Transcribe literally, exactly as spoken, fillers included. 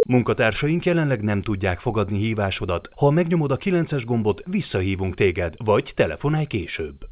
Munkatársaink jelenleg nem tudják fogadni hívásodat. Ha megnyomod a kilences gombot, visszahívunk téged, vagy telefonálj később.